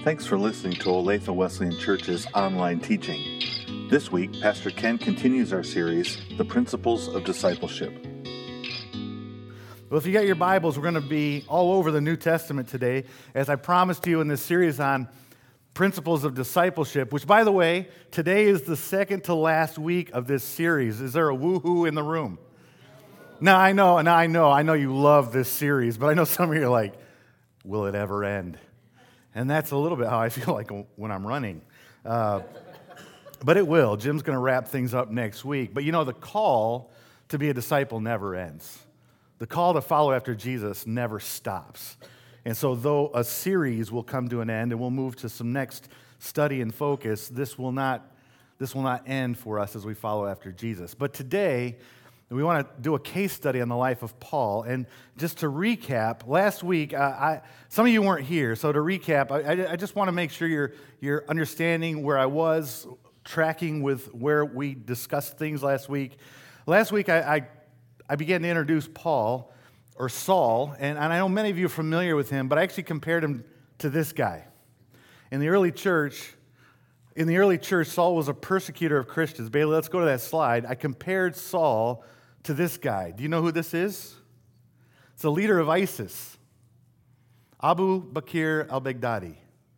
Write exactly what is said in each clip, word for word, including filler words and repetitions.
Thanks for listening to Olathe Wesleyan Church's online teaching. This week, Pastor Ken continues our series, The Principles of Discipleship. Well, if you got your Bibles, we're going to be all over the New Testament today, as I promised you in this series on Principles of Discipleship, which, by the way, today is the second to last week of this series. Is there a woo-hoo in the room? Now, I know, and I know, I know you love this series, but I know some of you are like, will it ever end? And that's a little bit how I feel like when I'm running. Uh, but it will. Jim's going to wrap things up next week. But you know, the call to be a disciple never ends. The call to follow after Jesus never stops. And so though a series will come to an end and we'll move to some next study and focus, this will not, this will not end for us as we follow after Jesus. But today, we want to do a case study on the life of Paul. And just to recap, last week, uh, I, some of you weren't here, so to recap, I, I just want to make sure you're, you're understanding where I was, tracking with where we discussed things last week. Last week, I, I, I began to introduce Paul, or Saul, and, and I know many of you are familiar with him, but I actually compared him to this guy. In the early church, in the early church, Saul was a persecutor of Christians. Bailey, let's go to that slide. I compared Saul to this guy. Do you know who this is? It's the leader of ISIS, Abu Bakr al-Baghdadi.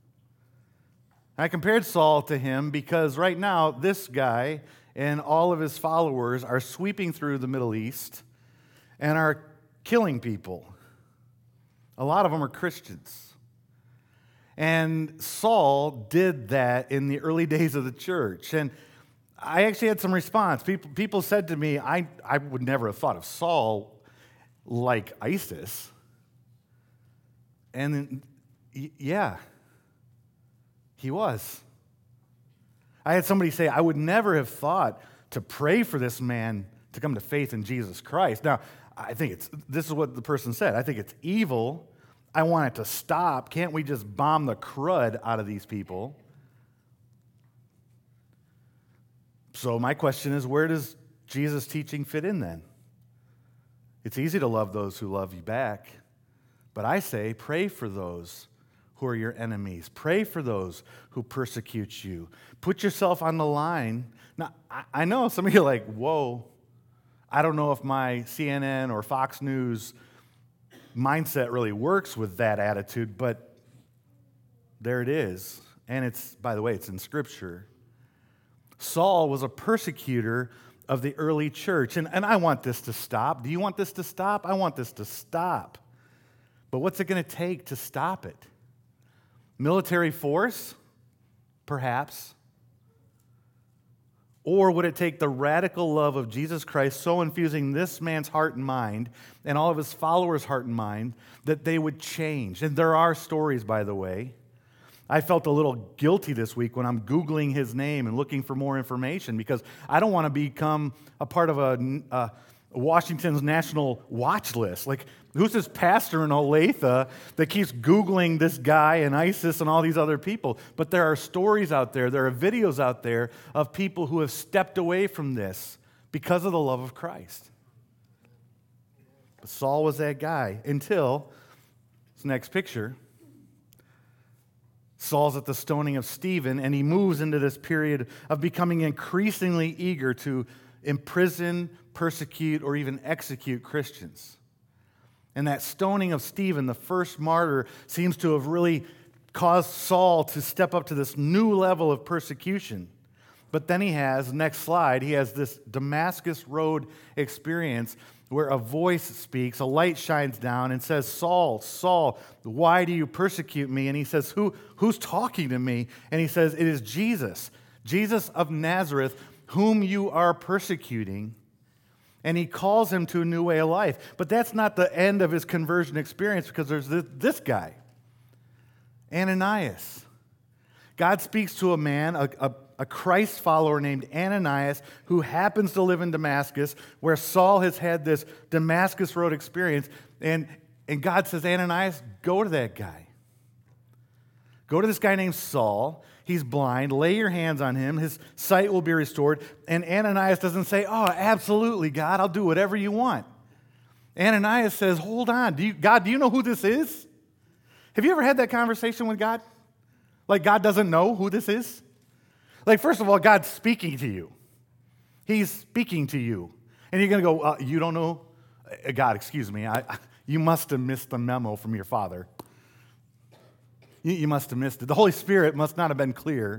I compared Saul to him because right now this guy and all of his followers are sweeping through the Middle East and are killing people. A lot of them are Christians. And Saul did that in the early days of the church. And I actually had some response. People, people said to me, I, I would never have thought of Saul like ISIS. And yeah, he was. I had somebody say, I would never have thought to pray for this man to come to faith in Jesus Christ. Now, I think it's, this is what the person said. I think it's evil. I want it to stop. Can't we just bomb the crud out of these people? So my question is, where does Jesus' teaching fit in then? It's easy to love those who love you back, but I say pray for those who are your enemies. Pray for those who persecute you. Put yourself on the line. Now, I know some of you are like, whoa, I don't know if my C N N or Fox News mindset really works with that attitude, but there it is. And it's, by the way, it's in Scripture. Saul was a persecutor of the early church, and, and I want this to stop. Do you want this to stop? I want this to stop. But what's it going to take to stop it? Military force? Perhaps. Or would it take the radical love of Jesus Christ so infusing this man's heart and mind and all of his followers' heart and mind that they would change? And there are stories, by the way. I felt a little guilty this week when I'm Googling his name and looking for more information because I don't want to become a part of a, a Washington's national watch list. Like, who's this pastor in Olathe that keeps Googling this guy and ISIS and all these other people? But there are stories out there, there are videos out there of people who have stepped away from this because of the love of Christ. But Saul was that guy until this next picture. Saul's at the stoning of Stephen, and he moves into this period of becoming increasingly eager to imprison, persecute, or even execute Christians. And that stoning of Stephen, the first martyr, seems to have really caused Saul to step up to this new level of persecution. But then he has, next slide, he has this Damascus Road experience where a voice speaks, a light shines down and says, Saul, Saul, why do you persecute me? And he says, Who, who's talking to me? And he says, it is Jesus, Jesus of Nazareth, whom you are persecuting. And he calls him to a new way of life. But that's not the end of his conversion experience because there's this, this guy, Ananias. God speaks to a man, a, a a Christ follower named Ananias who happens to live in Damascus, where Saul has had this Damascus Road experience. And, and God says, Ananias, go to that guy. Go to this guy named Saul. He's blind. Lay your hands on him. His sight will be restored. And Ananias doesn't say, oh, absolutely, God, I'll do whatever you want. Ananias says, hold on. Do you, God, do you know who this is? Have you ever had that conversation with God? Like God doesn't know who this is? Like, first of all, God's speaking to you. He's speaking to you. And you're going to go, uh, you don't know? Uh, God, excuse me, I, I, you must have missed the memo from your father. You, you must have missed it. The Holy Spirit must not have been clear.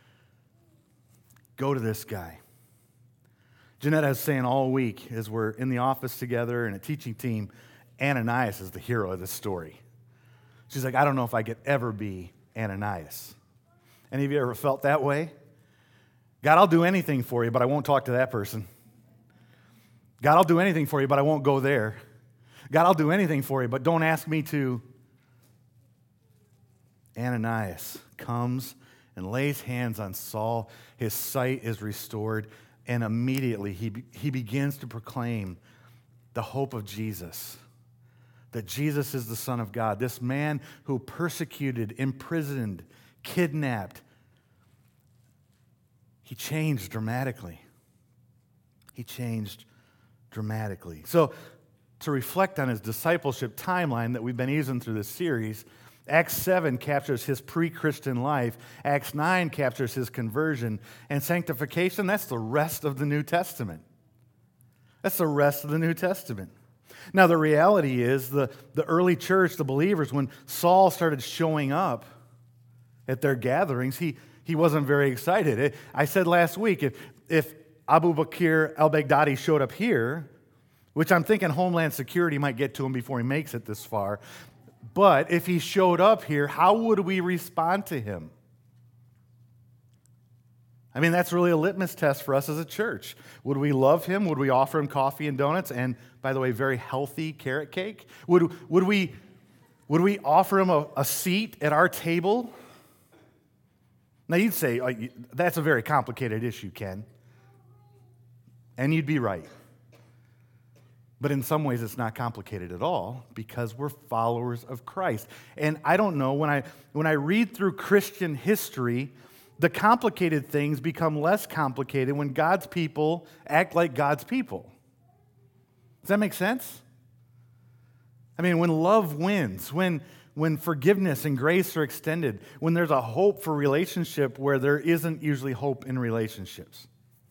Go to this guy. Jeanette was saying all week as we're in the office together and a teaching team, Ananias is the hero of this story. She's like, I don't know if I could ever be Ananias. Any of you ever felt that way? God, I'll do anything for you, but I won't talk to that person. God, I'll do anything for you, but I won't go there. God, I'll do anything for you, but don't ask me to. Ananias comes and lays hands on Saul. His sight is restored, and immediately he, he begins to proclaim the hope of Jesus, that Jesus is the Son of God, this man who persecuted, imprisoned, kidnapped. He changed dramatically. He changed dramatically. So, to reflect on his discipleship timeline that we've been using through this series, Acts seven captures his pre-Christian life, Acts nine captures his conversion, and sanctification, that's the rest of the New Testament. That's the rest of the New Testament. Now, the reality is the, the early church, the believers, when Saul started showing up at their gatherings, he, he wasn't very excited. I said last week, if, if Abu Bakr al-Baghdadi showed up here, which I'm thinking Homeland Security might get to him before he makes it this far, but if he showed up here, how would we respond to him? I mean, that's really a litmus test for us as a church. Would we love him? Would we offer him coffee and donuts? And, by the way, very healthy carrot cake? Would, would, we, would we offer him a, a seat at our table? Now, you'd say, oh, that's a very complicated issue, Ken. And you'd be right. But in some ways, it's not complicated at all because we're followers of Christ. And I don't know, when I, when I read through Christian history, the complicated things become less complicated when God's people act like God's people. Does that make sense? I mean, when love wins, when, when forgiveness and grace are extended, when there's a hope for relationship where there isn't usually hope in relationships.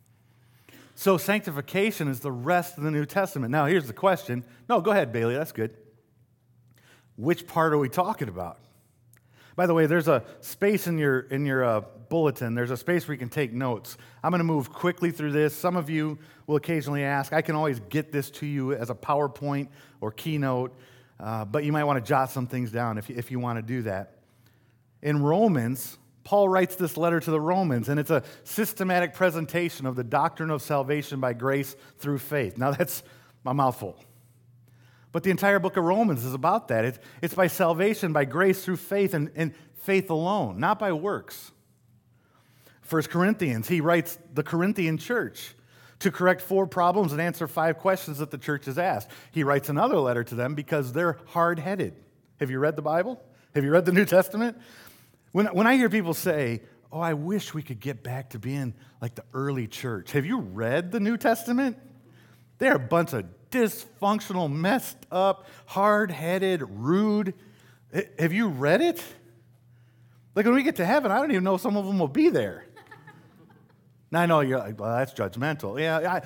So sanctification is the rest of the New Testament. Now, here's the question. No, go ahead, Bailey. That's good. Which part are we talking about? By the way, there's a space in your in your uh, bulletin. There's a space where you can take notes. I'm going to move quickly through this. Some of you will occasionally ask. I can always get this to you as a PowerPoint or keynote, uh, but you might want to jot some things down if you, if you want to do that. In Romans, Paul writes this letter to the Romans, and it's a systematic presentation of the doctrine of salvation by grace through faith. Now, that's a mouthful. But the entire book of Romans is about that. It's, it's by salvation, by grace through faith, and, and faith alone, not by works. First Corinthians, he writes the Corinthian church to correct four problems and answer five questions that the church has asked. He writes another letter to them because they're hard-headed. Have you read the Bible? Have you read the New Testament? When, when I hear people say, oh, I wish we could get back to being like the early church. Have you read the New Testament? They're a bunch of dysfunctional, messed up, hard-headed, rude. Have you read it? Like when we get to heaven, I don't even know if some of them will be there. Now I know you're like, well, that's judgmental. Yeah, I,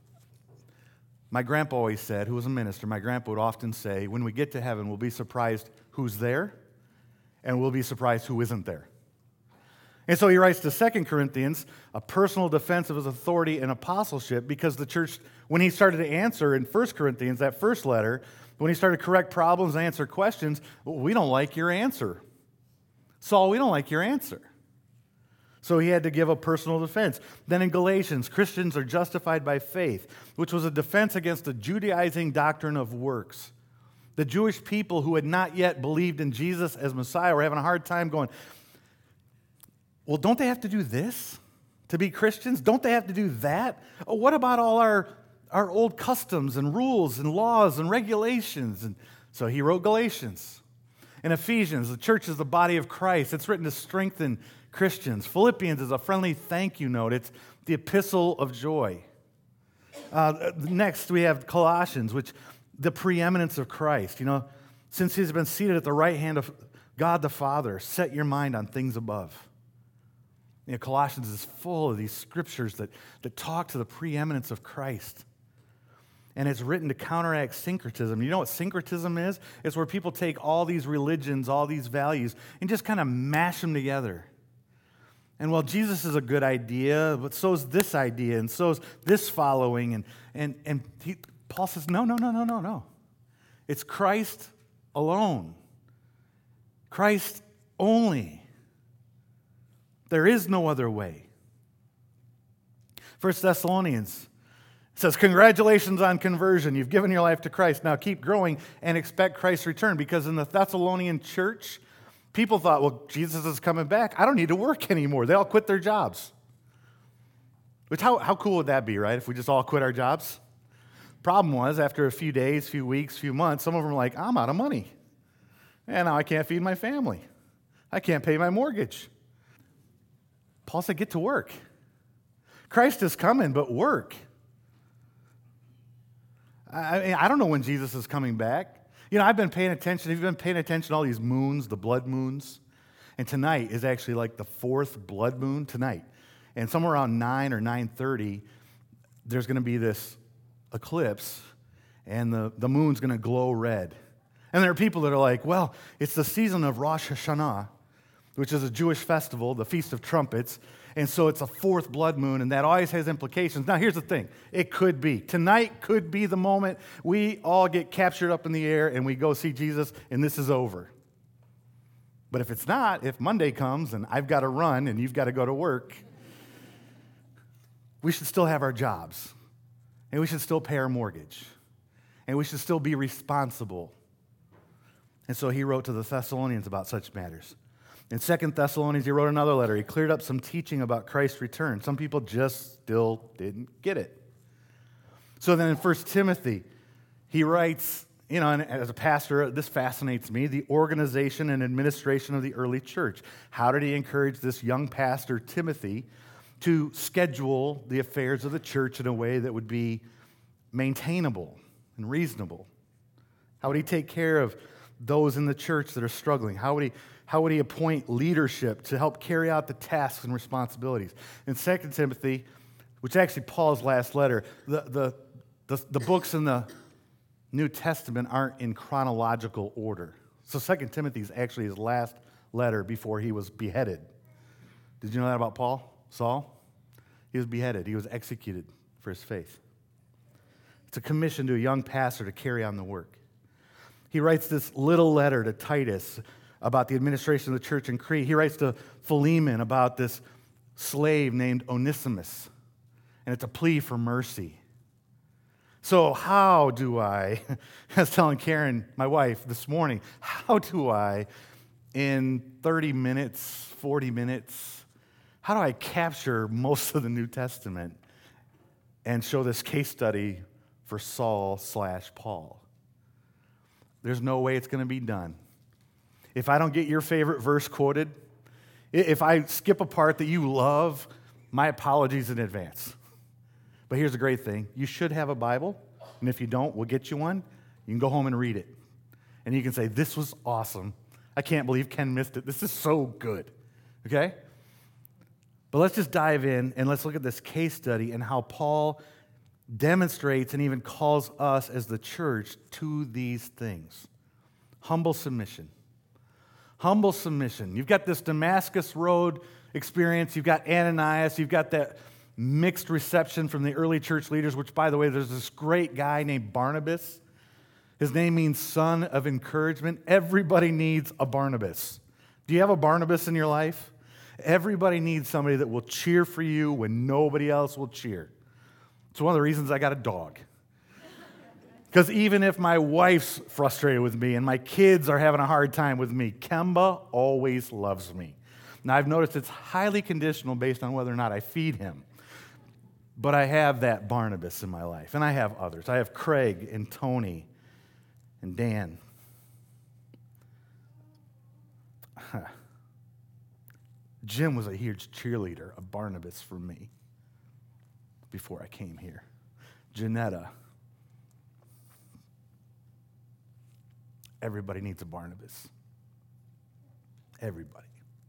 my grandpa always said, who was a minister, my grandpa would often say, when we get to heaven, we'll be surprised who's there, and we'll be surprised who isn't there. And so he writes to Second Corinthians, a personal defense of his authority and apostleship, because the church, when he started to answer in First Corinthians, that first letter, when he started to correct problems and answer questions, well, we don't like your answer. Saul, we don't like your answer. So he had to give a personal defense. Then in Galatians, Christians are justified by faith, which was a defense against the Judaizing doctrine of works. The Jewish people who had not yet believed in Jesus as Messiah were having a hard time going, well, don't they have to do this to be Christians? Don't they have to do that? Oh, what about all our, our old customs and rules and laws and regulations? And so he wrote Galatians. In Ephesians, the church is the body of Christ. It's written to strengthen Christians. Philippians is a friendly thank you note. It's the epistle of joy. Uh, next, we have Colossians, which the preeminence of Christ. You know, since he's been seated at the right hand of God the Father, set your mind on things above. You know, Colossians is full of these scriptures that, that talk to the preeminence of Christ. And it's written to counteract syncretism. You know what syncretism is? It's where people take all these religions, all these values, and just kind of mash them together. And while Jesus is a good idea, but so is this idea, and so is this following. And, and, and he, Paul says, no, no, no, no, no, no. It's Christ alone. Christ only. There is no other way. First Thessalonians says, congratulations on conversion. You've given your life to Christ. Now keep growing and expect Christ's return. Because in the Thessalonian church, people thought, well, Jesus is coming back. I don't need to work anymore. They all quit their jobs. Which, how, how cool would that be, right, if we just all quit our jobs? Problem was, after a few days, few weeks, few months, some of them were like, I'm out of money. And now I can't feed my family. I can't pay my mortgage. Paul said, get to work. Christ is coming, but work. I mean, I don't know when Jesus is coming back. You know, I've been paying attention. Have you been paying attention to all these moons, the blood moons? And tonight is actually like the fourth blood moon tonight. And somewhere around nine or nine thirty, there's going to be this eclipse, and the, the moon's going to glow red. And there are people that are like, well, it's the season of Rosh Hashanah, which is a Jewish festival, the Feast of Trumpets, and so it's a fourth blood moon, and that always has implications. Now, here's the thing. It could be. Tonight could be the moment we all get captured up in the air and we go see Jesus, and this is over. But if it's not, if Monday comes and I've got to run and you've got to go to work, we should still have our jobs, and we should still pay our mortgage, and we should still be responsible. And so he wrote to the Thessalonians about such matters. In Second Thessalonians, he wrote another letter. He cleared up some teaching about Christ's return. Some people just still didn't get it. So then in First Timothy, he writes, you know, and as a pastor, this fascinates me, the organization and administration of the early church. How did he encourage this young pastor, Timothy, to schedule the affairs of the church in a way that would be maintainable and reasonable? How would he take care of those in the church that are struggling? How would he How would he appoint leadership to help carry out the tasks and responsibilities? In Second Timothy, which is actually Paul's last letter, the, the, the, the books in the New Testament aren't in chronological order. So Second Timothy is actually his last letter before he was beheaded. Did you know that about Paul? Saul? He was beheaded. He was executed for his faith. It's a commission to a young pastor to carry on the work. He writes this little letter to Titus about the administration of the church in Crete. He writes to Philemon about this slave named Onesimus, and it's a plea for mercy. So how do I, I was telling Karen, my wife, this morning, how do I, in thirty minutes, forty minutes, how do I capture most of the New Testament and show this case study for Saul slash Paul? There's no way it's going to be done. If I don't get your favorite verse quoted, if I skip a part that you love, my apologies in advance. But here's the great thing. You should have a Bible, and if you don't, we'll get you one. You can go home and read it. And you can say, this was awesome. I can't believe Ken missed it. This is so good. Okay? But let's just dive in, and let's look at this case study and how Paul demonstrates and even calls us as the church to these things. Humble submission. Humble submission. You've got this Damascus Road experience. You've got Ananias. You've got that mixed reception from the early church leaders, which, by the way, there's this great guy named Barnabas. His name means son of encouragement. Everybody needs a Barnabas. Do you have a Barnabas in your life? Everybody needs somebody that will cheer for you when nobody else will cheer. It's one of the reasons I got a dog. Because even if my wife's frustrated with me and my kids are having a hard time with me, Kemba always loves me. Now, I've noticed it's highly conditional based on whether or not I feed him. But I have that Barnabas in my life, and I have others. I have Craig and Tony and Dan. Jim was a huge cheerleader of Barnabas for me before I came here. Janetta. Everybody needs a Barnabas. Everybody.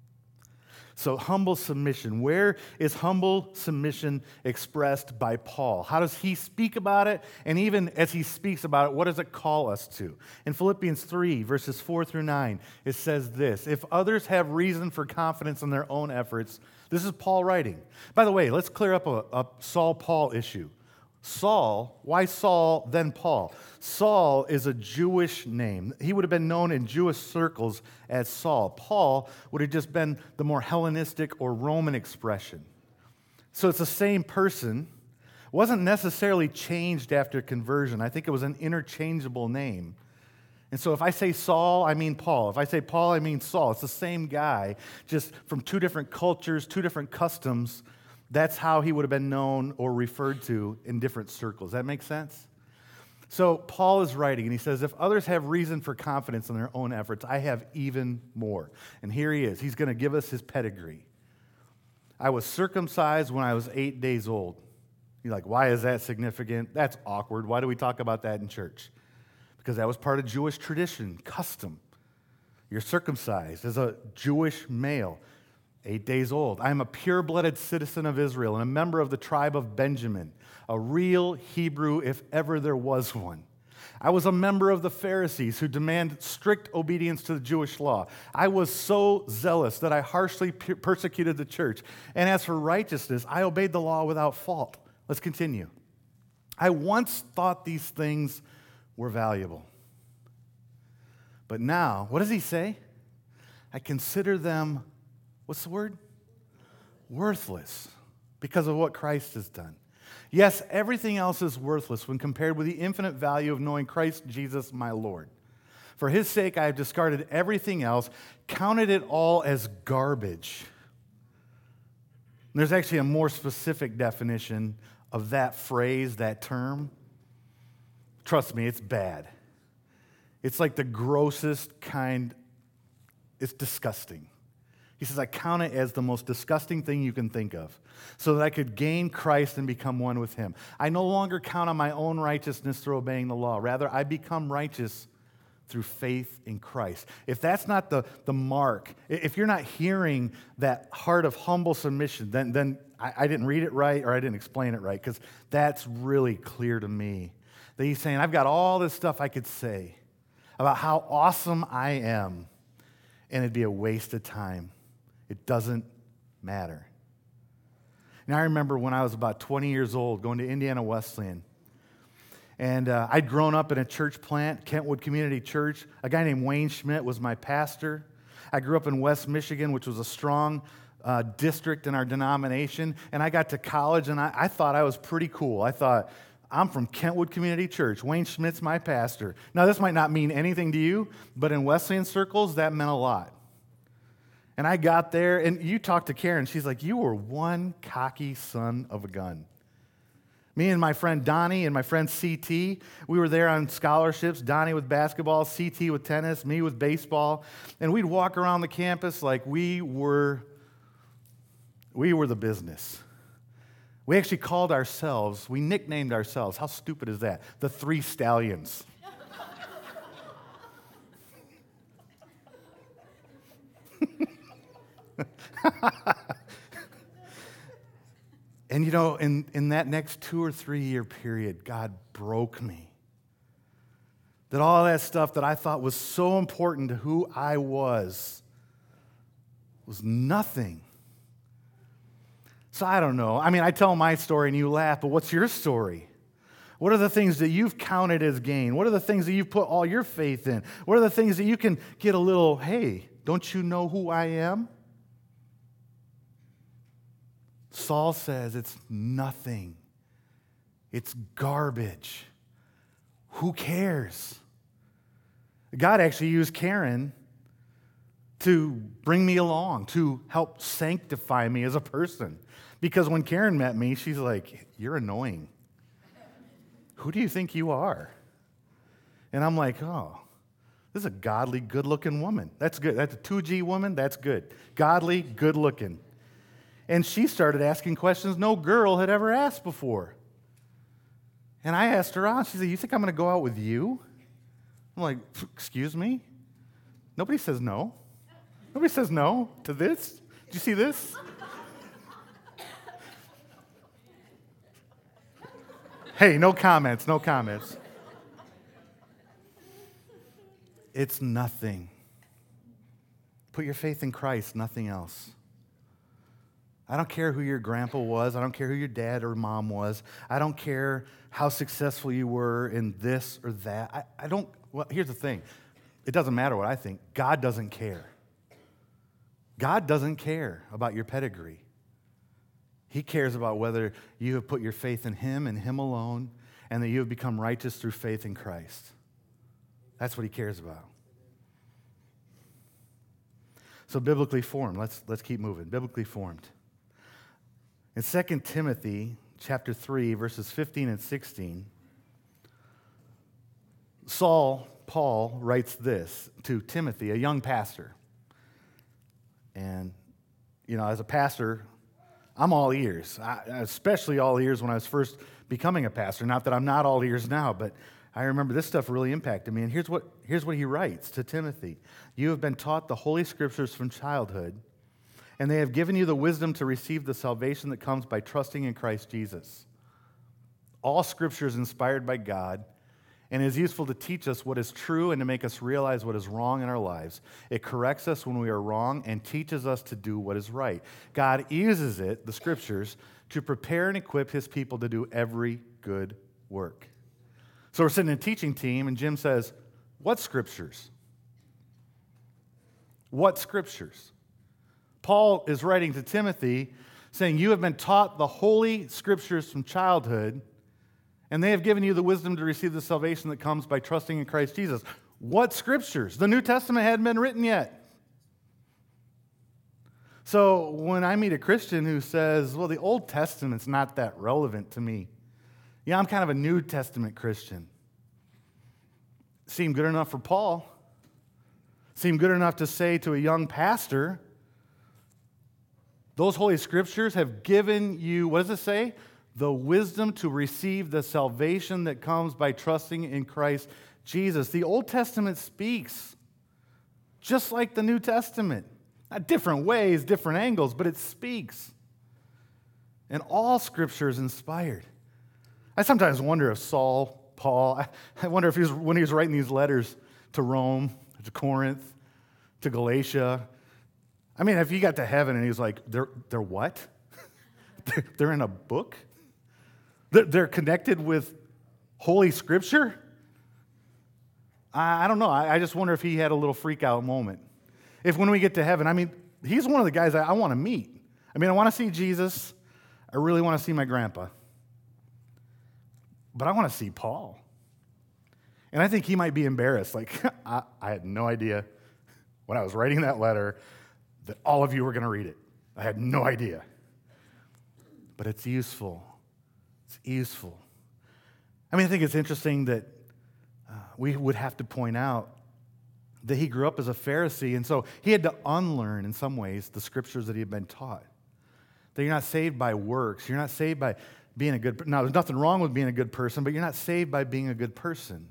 So humble submission. Where is humble submission expressed by Paul? How does he speak about it? And even as he speaks about it, what does it call us to? In Philippians three, verses four through nine, it says this: if others have reason for confidence in their own efforts, this is Paul writing. By the way, let's clear up a, a Saul-Paul issue. Saul, why Saul, then Paul? Saul is a Jewish name. He would have been known in Jewish circles as Saul. Paul would have just been the more Hellenistic or Roman expression. So it's the same person. Wasn't necessarily changed after conversion. I think it was an interchangeable name. And so if I say Saul, I mean Paul. If I say Paul, I mean Saul. It's the same guy, just from two different cultures, two different customs. That's how he would have been known or referred to in different circles. That makes sense? So Paul is writing, and he says, if others have reason for confidence in their own efforts, I have even more. And here he is. He's going to give us his pedigree. I was circumcised when I was eight days old. You're like, why is that significant? That's awkward. Why do we talk about that in church? Because that was part of Jewish tradition, custom. You're circumcised as a Jewish male. Eight days old. I am a pure-blooded citizen of Israel and a member of the tribe of Benjamin, a real Hebrew if ever there was one. I was a member of the Pharisees who demand strict obedience to the Jewish law. I was so zealous that I harshly per- persecuted the church. And as for righteousness, I obeyed the law without fault. Let's continue. I once thought these things were valuable. But now, what does he say? I consider them, what's the word? Worthless, because of what Christ has done. Yes, everything else is worthless when compared with the infinite value of knowing Christ Jesus, my Lord. For his sake, I have discarded everything else, counted it all as garbage. And there's actually a more specific definition of that phrase, that term. Trust me, it's bad. It's like the grossest kind. It's disgusting. He says, I count it as the most disgusting thing you can think of, so that I could gain Christ and become one with him. I no longer count on my own righteousness through obeying the law. Rather, I become righteous through faith in Christ. If that's not the, the mark, if you're not hearing that heart of humble submission, then, then I, I didn't read it right or I didn't explain it right, because that's really clear to me. That he's saying, I've got all this stuff I could say about how awesome I am, and it'd be a waste of time. It doesn't matter. Now, I remember when I was about twenty years old going to Indiana Wesleyan. And uh, I'd grown up in a church plant, Kentwood Community Church. A guy named Wayne Schmidt was my pastor. I grew up in West Michigan, which was a strong uh, district in our denomination. And I got to college, and I, I thought I was pretty cool. I thought, I'm from Kentwood Community Church. Wayne Schmidt's my pastor. Now, this might not mean anything to you, but in Wesleyan circles, that meant a lot. And I got there, and you talked to Karen. She's like, you were one cocky son of a gun. Me and my friend Donnie and my friend C T, we were there on scholarships. Donnie with basketball, C T with tennis, me with baseball. And we'd walk around the campus like we were, we were the business. We actually called ourselves, we nicknamed ourselves, how stupid is that? The Three Stallions. And you know, in, in that next two or three year period, God broke me. That all that stuff that I thought was so important to who I was was nothing. So I don't know. I mean, I tell my story and you laugh, but what's your story? What are the things that you've counted as gain? What are the things that you've put all your faith in? What are the things that you can get a little, hey, don't you know who I am? Saul says it's nothing. It's garbage. Who cares? God actually used Karen to bring me along, to help sanctify me as a person. Because when Karen met me, she's like, you're annoying. Who do you think you are? And I'm like, oh, this is a godly, good-looking woman. That's good. That's a two G woman. That's good. Godly, good-looking. And she started asking questions no girl had ever asked before. And I asked her out. She said, you think I'm going to go out with you? I'm like, excuse me? Nobody says no. Nobody says no to this. Did you see this? Hey, no comments, no comments. It's nothing. Put your faith in Christ, nothing else. I don't care who your grandpa was. I don't care who your dad or mom was. I don't care how successful you were in this or that. I, I don't, well, here's the thing. It doesn't matter what I think. God doesn't care. God doesn't care about your pedigree. He cares about whether you have put your faith in Him and Him alone, and that you have become righteous through faith in Christ. That's what He cares about. So biblically formed, let's, let's keep moving. Biblically formed. In Second Timothy chapter three, verses fifteen and sixteen, Saul, Paul, writes this to Timothy, a young pastor. And, you know, as a pastor, I'm all ears, I, especially all ears when I was first becoming a pastor. Not that I'm not all ears now, but I remember this stuff really impacted me. And here's what, here's what he writes to Timothy. You have been taught the Holy Scriptures from childhood, and they have given you the wisdom to receive the salvation that comes by trusting in Christ Jesus. All Scripture is inspired by God and is useful to teach us what is true and to make us realize what is wrong in our lives. It corrects us when we are wrong and teaches us to do what is right. God uses it, the Scriptures, to prepare and equip His people to do every good work. So we're sitting in a teaching team, and Jim says, what Scriptures? What Scriptures? Paul is writing to Timothy saying, you have been taught the Holy Scriptures from childhood, and they have given you the wisdom to receive the salvation that comes by trusting in Christ Jesus. What Scriptures? The New Testament hadn't been written yet. So when I meet a Christian who says, well, the Old Testament's not that relevant to me. Yeah, I'm kind of a New Testament Christian. Seemed good enough for Paul. Seemed good enough to say to a young pastor, those Holy Scriptures have given you, what does it say? The wisdom to receive the salvation that comes by trusting in Christ Jesus. The Old Testament speaks just like the New Testament. Not different ways, different angles, but it speaks. And all Scripture is inspired. I sometimes wonder if Saul, Paul, I, I wonder if he was, when he was writing these letters to Rome, to Corinth, to Galatia, I mean, if he got to heaven and he was like, they're, they're what? they're, they're in a book? They're, they're connected with Holy Scripture? I, I don't know. I, I just wonder if he had a little freak out moment. If when we get to heaven, I mean, he's one of the guys I, I want to meet. I mean, I want to see Jesus. I really want to see my grandpa. But I want to see Paul. And I think he might be embarrassed. Like, I, I had no idea when I was writing that letter that all of you were going to read it. I had no idea. But it's useful. It's useful. I mean, I think it's interesting that uh, we would have to point out that he grew up as a Pharisee, and so he had to unlearn, in some ways, the Scriptures that he had been taught. That you're not saved by works. You're not saved by being a good person. Now, there's nothing wrong with being a good person, but you're not saved by being a good person.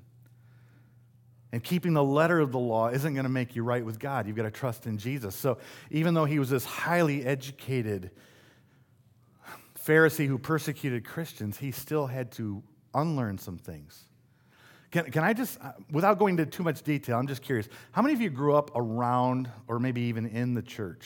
And keeping the letter of the law isn't going to make you right with God. You've got to trust in Jesus. So even though he was this highly educated Pharisee who persecuted Christians, he still had to unlearn some things. Can, can I just, without going into too much detail, I'm just curious, how many of you grew up around or maybe even in the church?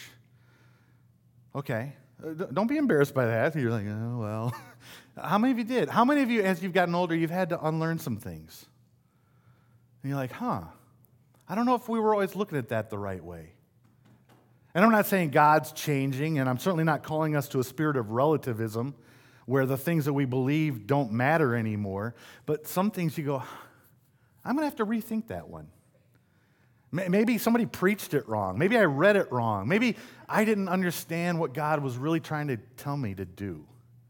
Okay. Don't be embarrassed by that. You're like, oh, well. How many of you did? How many of you, as you've gotten older, you've had to unlearn some things? And you're like, huh, I don't know if we were always looking at that the right way. And I'm not saying God's changing, and I'm certainly not calling us to a spirit of relativism where the things that we believe don't matter anymore. But some things you go, I'm going to have to rethink that one. Maybe somebody preached it wrong. Maybe I read it wrong. Maybe I didn't understand what God was really trying to tell me to do.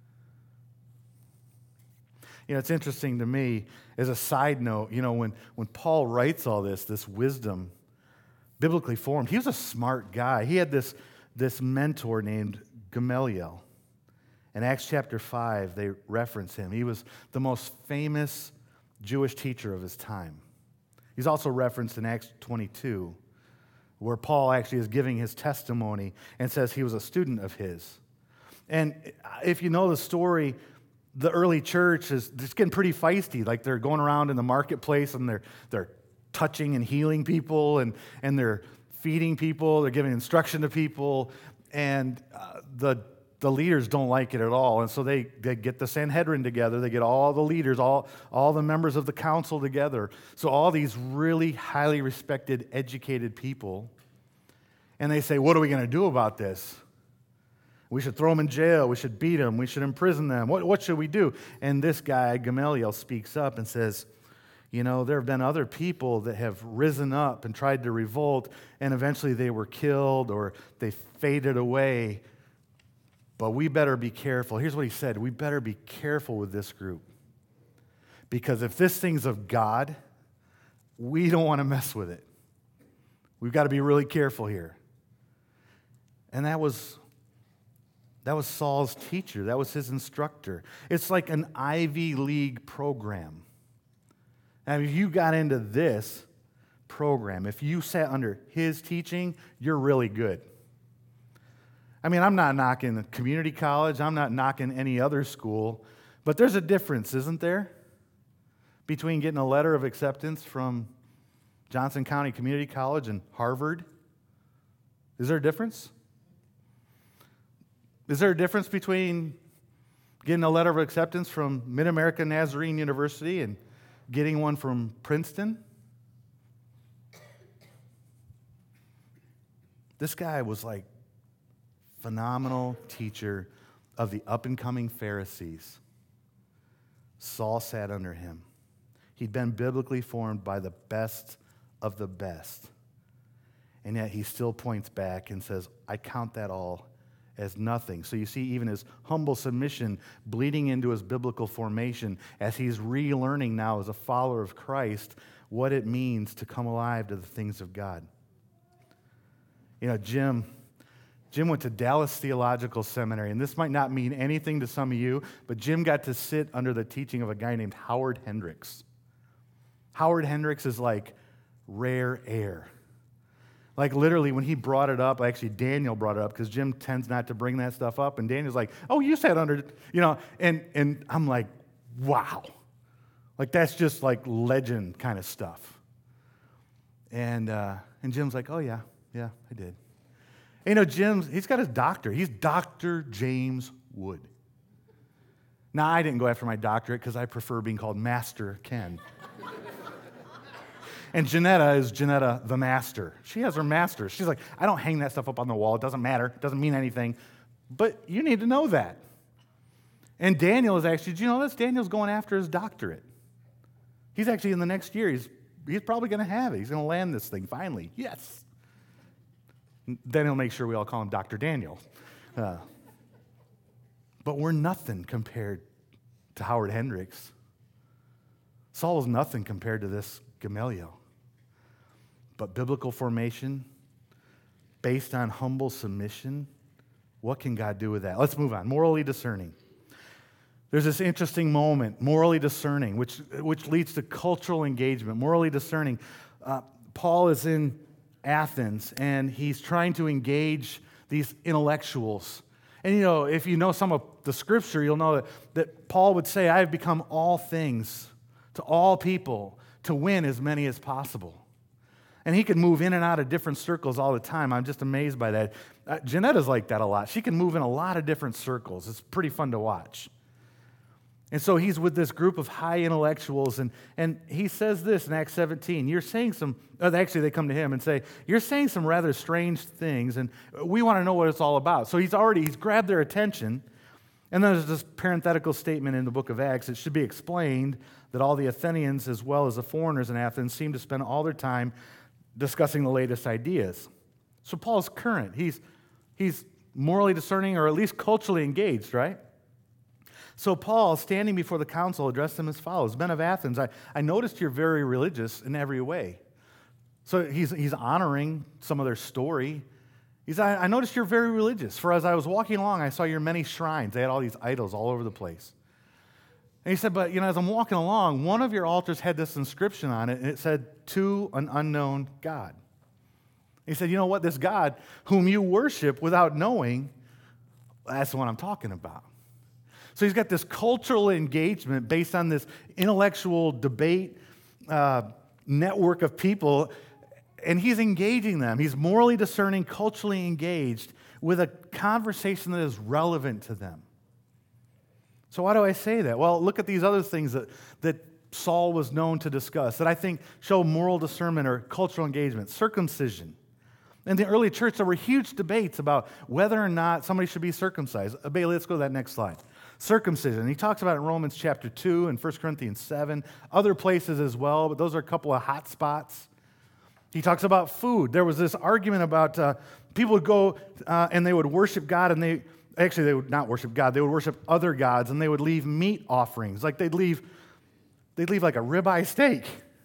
You know, it's interesting to me, as a side note, you know, when, when Paul writes all this, this wisdom, biblically formed, he was a smart guy. He had this, this mentor named Gamaliel. In Acts chapter five, they reference him. He was the most famous Jewish teacher of his time. He's also referenced in Acts twenty-two where Paul actually is giving his testimony and says he was a student of his. And if you know the story, the early church is it's getting pretty feisty. Like they're going around in the marketplace and they're they're touching and healing people, and, and they're feeding people, they're giving instruction to people, and uh, the the leaders don't like it at all. And so they, they get the Sanhedrin together, they get all the leaders, all, all the members of the council together. So all these really highly respected, educated people, and they say, what are we going to do about this? We should throw them in jail, we should beat them, we should imprison them. What, what should we do? And this guy, Gamaliel, speaks up and says, you know, there have been other people that have risen up and tried to revolt, and eventually they were killed or they faded away. But we better be careful. Here's what he said. We better be careful with this group. Because if this thing's of God, we don't want to mess with it. We've got to be really careful here. And that was, that was Saul's teacher. That was his instructor. It's like an Ivy League program. Now, if you got into this program, if you sat under his teaching, you're really good. I mean, I'm not knocking community college. I'm not knocking any other school. But there's a difference, isn't there, between getting a letter of acceptance from Johnson County Community College and Harvard? Is there a difference? Is there a difference between getting a letter of acceptance from Mid-America Nazarene University and getting one from Princeton? This guy was like phenomenal teacher of the up-and-coming Pharisees. Saul sat under him. He'd been biblically formed by the best of the best. And yet he still points back and says, I count that all as nothing. So you see even his humble submission bleeding into his biblical formation as he's relearning now as a follower of Christ what it means to come alive to the things of God. You know, Jim... Jim went to Dallas Theological Seminary, and this might not mean anything to some of you, but Jim got to sit under the teaching of a guy named Howard Hendricks. Howard Hendricks is like rare air. Like literally when he brought it up, actually Daniel brought it up because Jim tends not to bring that stuff up, and Daniel's like, oh, you sat under, you know, and, and I'm like, wow. Like that's just like legend kind of stuff. And, uh, and Jim's like, oh yeah, yeah, I did. You know, Jim's, he's got his doctor. He's Doctor James Wood. Now, I didn't go after my doctorate because I prefer being called Master Ken. And Janetta is Janetta the Master. She has her master. She's like, I don't hang that stuff up on the wall. It doesn't matter. It doesn't mean anything. But you need to know that. And Daniel is actually, do you know this? Daniel's going after his doctorate. He's actually in the next year. He's, he's probably going to have it. He's going to land this thing finally. Yes. Then he'll make sure we all call him Doctor Daniel. Uh, but we're nothing compared to Howard Hendricks. Saul was nothing compared to this Gamaliel. But biblical formation, based on humble submission, what can God do with that? Let's move on. Morally discerning. There's this interesting moment, morally discerning, which, which leads to cultural engagement. Morally discerning. Uh, Paul is in Athens, and he's trying to engage these intellectuals. And you know, if you know some of the scripture, you'll know that, that Paul would say, I have become all things to all people to win as many as possible. And he could move in and out of different circles all the time. I'm just amazed by that. Uh, Janetta's like that a lot. She can move in a lot of different circles. It's pretty fun to watch. And so he's with this group of high intellectuals, and, and he says this in Acts seventeen. You're saying some, oh, actually they come to him and say, you're saying some rather strange things, and we want to know what it's all about. So he's already, he's grabbed their attention. And then there's this parenthetical statement in the book of Acts. It should be explained that all the Athenians, as well as the foreigners in Athens, seem to spend all their time discussing the latest ideas. So Paul's current. He's, he's morally discerning, or at least culturally engaged, right? So Paul, standing before the council, addressed them as follows. Men of Athens, I, I noticed you're very religious in every way. So he's, he's honoring some of their story. He's, I, I noticed you're very religious. For as I was walking along, I saw your many shrines. They had all these idols all over the place. And he said, but, you know, as I'm walking along, one of your altars had this inscription on it, and it said, to an unknown God. He said, you know what? This God whom you worship without knowing, that's the one I'm talking about. So he's got this cultural engagement based on this intellectual debate uh, network of people, and he's engaging them. He's morally discerning, culturally engaged with a conversation that is relevant to them. So why do I say that? Well, look at these other things that, that Saul was known to discuss that I think show moral discernment or cultural engagement. Circumcision. In the early church, there were huge debates about whether or not somebody should be circumcised. Uh, Bailey, let's go to that next slide. Circumcision. He talks about it in Romans chapter two and First Corinthians seven, other places as well, but those are a couple of hot spots. He talks about food. There was this argument about uh, people would go uh, and they would worship God, and they, actually they would not worship God, they would worship other gods, and they would leave meat offerings. Like they'd leave, they'd leave like a ribeye steak.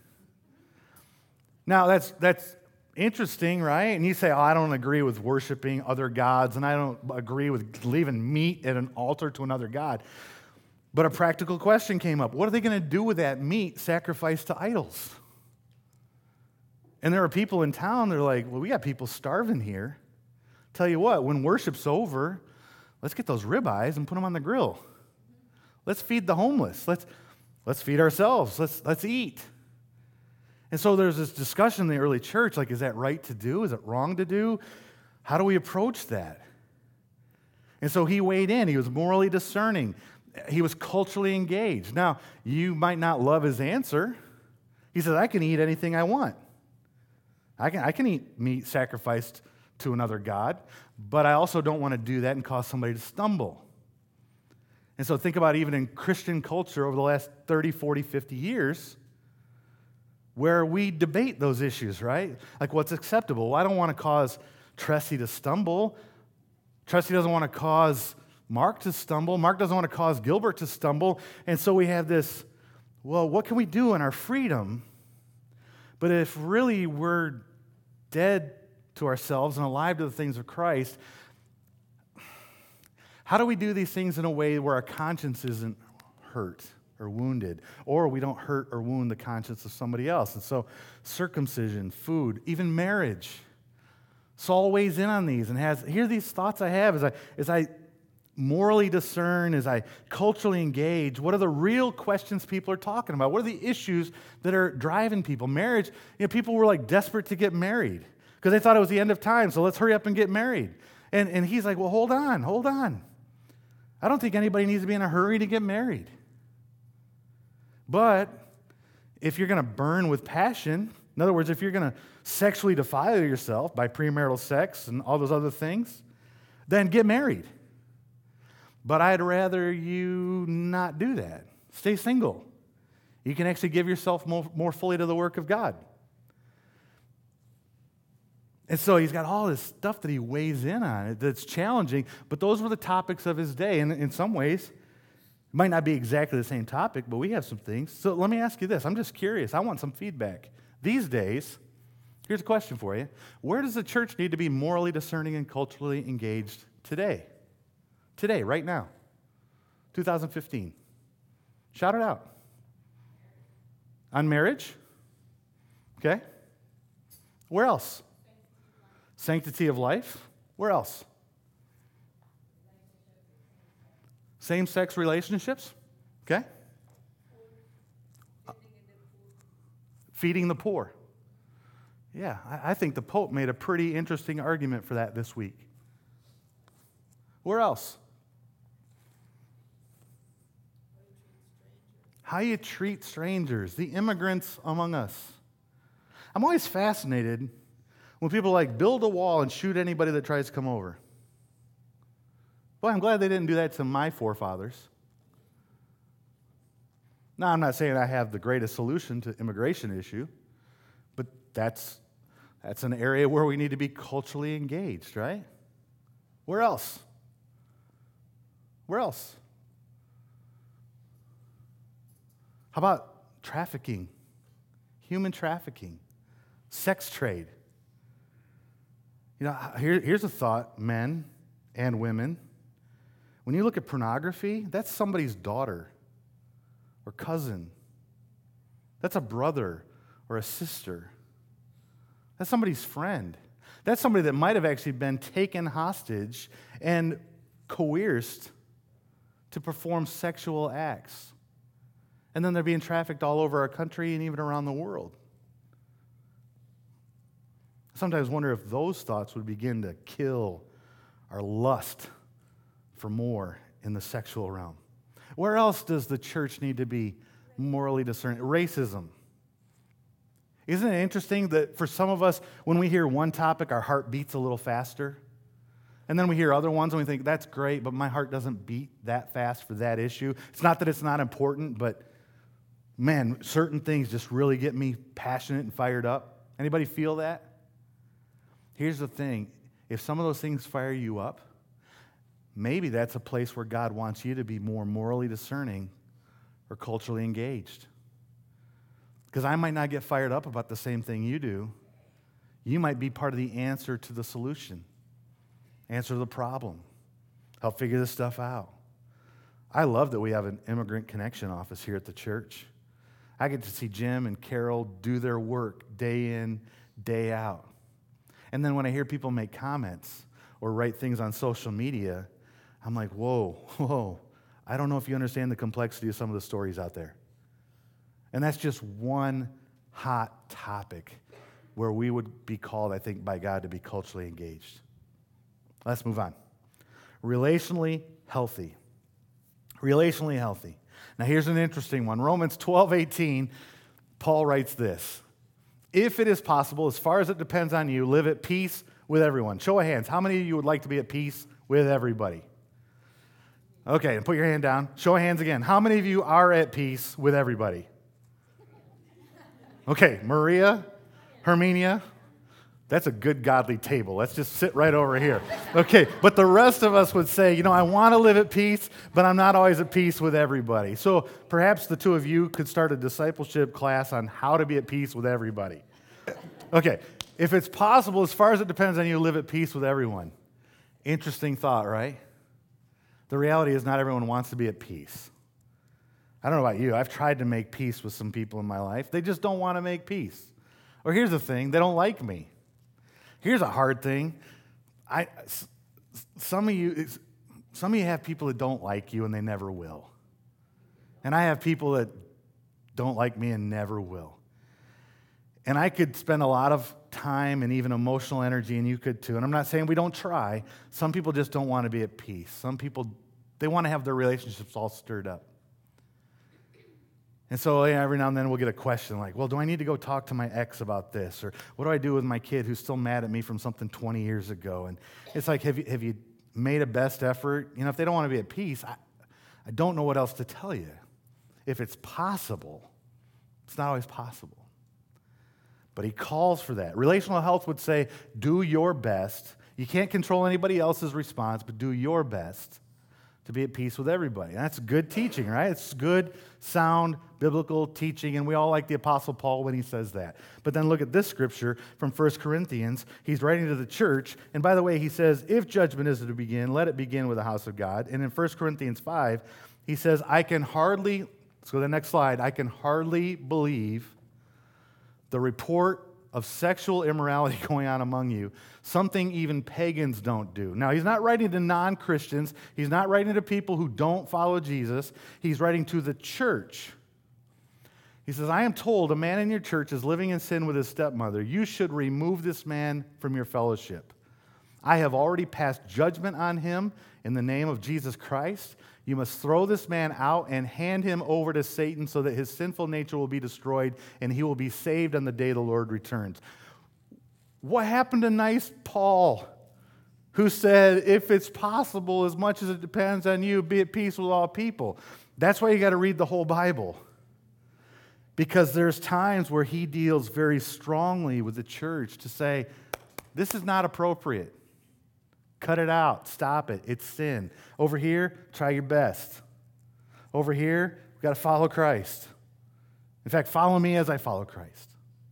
Now that's, that's interesting, right? And you say, oh, I don't agree with worshiping other gods, and I don't agree with leaving meat at an altar to another god. But a practical question came up. What are they going to do with that meat sacrificed to idols? And there are people in town, they're like, well, we got people starving here. Tell you what, when worship's over, let's get those ribeyes and put them on the grill. Let's feed the homeless. Let's, let's feed ourselves. Let's, let's eat. And so there's this discussion in the early church, like, is that right to do? Is it wrong to do? How do we approach that? And so he weighed in. He was morally discerning. He was culturally engaged. Now, you might not love his answer. He said, I can eat anything I want. I can, I can eat meat sacrificed to another god, but I also don't want to do that and cause somebody to stumble. And so think about even in Christian culture over the last thirty, forty, fifty years, where we debate those issues, right? Like what's acceptable. Well, I don't want to cause Tressie to stumble. Tressie doesn't want to cause Mark to stumble. Mark doesn't want to cause Gilbert to stumble. And so we have this, well, what can we do in our freedom? But if really we're dead to ourselves and alive to the things of Christ, how do we do these things in a way where our conscience isn't hurt or wounded, or we don't hurt or wound the conscience of somebody else? And so circumcision, food, even marriage. Saul weighs in on these and has, here are these thoughts I have as I, as I morally discern, as I culturally engage. What are the real questions people are talking about? What are the issues that are driving people? Marriage, you know, people were like desperate to get married because they thought it was the end of time, so let's hurry up and get married. And, and he's like, well, hold on, hold on. I don't think anybody needs to be in a hurry to get married. But if you're going to burn with passion, in other words, if you're going to sexually defile yourself by premarital sex and all those other things, then get married. But I'd rather you not do that. Stay single. You can actually give yourself more, more fully to the work of God. And so he's got all this stuff that he weighs in on that's challenging, but those were the topics of his day. And in some ways, it might not be exactly the same topic, but we have some things. So let me ask you this. I'm just curious. I want some feedback. These days, here's a question for you. Where does the church need to be morally discerning and culturally engaged today? Today, right now, two thousand fifteen. Shout it out. On marriage? Okay. Where else? Sanctity of life. Where else? Same-sex relationships. Okay. Feeding the poor. Yeah, I, I think the Pope made a pretty interesting argument for that this week. Where else? How you treat strangers, the immigrants among us. I'm always fascinated when people like build a wall and shoot anybody that tries to come over. Boy, I'm glad they didn't do that to my forefathers. Now, I'm not saying I have the greatest solution to immigration issue, but that's, that's an area where we need to be culturally engaged, right? Where else? Where else? How about trafficking, human trafficking, sex trade? You know, here, here's a thought, men and women. When you look at pornography, that's somebody's daughter or cousin. That's a brother or a sister. That's somebody's friend. That's somebody that might have actually been taken hostage and coerced to perform sexual acts. And then they're being trafficked all over our country and even around the world. I sometimes wonder if those thoughts would begin to kill our lust for more in the sexual realm. Where else does the church need to be morally discerning? Racism. Isn't it interesting that for some of us, when we hear one topic, our heart beats a little faster? And then we hear other ones and we think, that's great, but my heart doesn't beat that fast for that issue. It's not that it's not important, but man, certain things just really get me passionate and fired up. Anybody feel that? Here's the thing. If some of those things fire you up, maybe that's a place where God wants you to be more morally discerning or culturally engaged. Because I might not get fired up about the same thing you do. You might be part of the answer to the solution, answer to the problem, help figure this stuff out. I love that we have an immigrant connection office here at the church. I get to see Jim and Carol do their work day in, day out. And then when I hear people make comments or write things on social media, I'm like, whoa, whoa, I don't know if you understand the complexity of some of the stories out there. And that's just one hot topic where we would be called, I think, by God to be culturally engaged. Let's move on. Relationally healthy. Relationally healthy. Now here's an interesting one. Romans twelve eighteen, Paul writes this. If it is possible, as far as it depends on you, live at peace with everyone. Show of hands. How many of you would like to be at peace with everybody? Okay, and put your hand down. Show of hands again. How many of you are at peace with everybody? Okay, Maria, Herminia, that's a good godly table. Let's just sit right over here. Okay, but the rest of us would say, you know, I want to live at peace, but I'm not always at peace with everybody. So perhaps the two of you could start a discipleship class on how to be at peace with everybody. Okay, if it's possible, as far as it depends on you, live at peace with everyone. Interesting thought, right? The reality is not everyone wants to be at peace. I don't know about you. I've tried to make peace with some people in my life. They just don't want to make peace. Or here's the thing, they don't like me. Here's a hard thing. I, some of you, some of you have people that don't like you and they never will. And I have people that don't like me and never will. And I could spend a lot of time and even emotional energy, and you could too. And I'm not saying we don't try. Some people just don't want to be at peace. Some people, they want to have their relationships all stirred up. And so yeah, every now and then we'll get a question like, well, do I need to go talk to my ex about this? Or what do I do with my kid who's still mad at me from something twenty years ago? And it's like, have you, have you made a best effort? You know, if they don't want to be at peace, I, I don't know what else to tell you. If it's possible, it's not always possible. But he calls for that. Relational health would say, do your best. You can't control anybody else's response, but do your best to be at peace with everybody. And that's good teaching, right? It's good, sound, biblical teaching, and we all like the Apostle Paul when he says that. But then look at this scripture from First Corinthians. He's writing to the church, and by the way, he says, if judgment is to begin, let it begin with the house of God. And in First Corinthians five, he says, I can hardly, let's go to the next slide, I can hardly believe the report of sexual immorality going on among you, something even pagans don't do. Now, he's not writing to non-Christians. He's not writing to people who don't follow Jesus. He's writing to the church. He says, I am told a man in your church is living in sin with his stepmother. You should remove this man from your fellowship. I have already passed judgment on him in the name of Jesus Christ. You must throw this man out and hand him over to Satan so that his sinful nature will be destroyed and he will be saved on the day the Lord returns. What happened to nice Paul, who said, if it's possible, as much as it depends on you, be at peace with all people? That's why you got to read the whole Bible. Because there's times where he deals very strongly with the church to say, this is not appropriate. Cut it out. Stop it. It's sin. Over here, try your best. Over here, we've got to follow Christ. In fact, follow me as I follow Christ.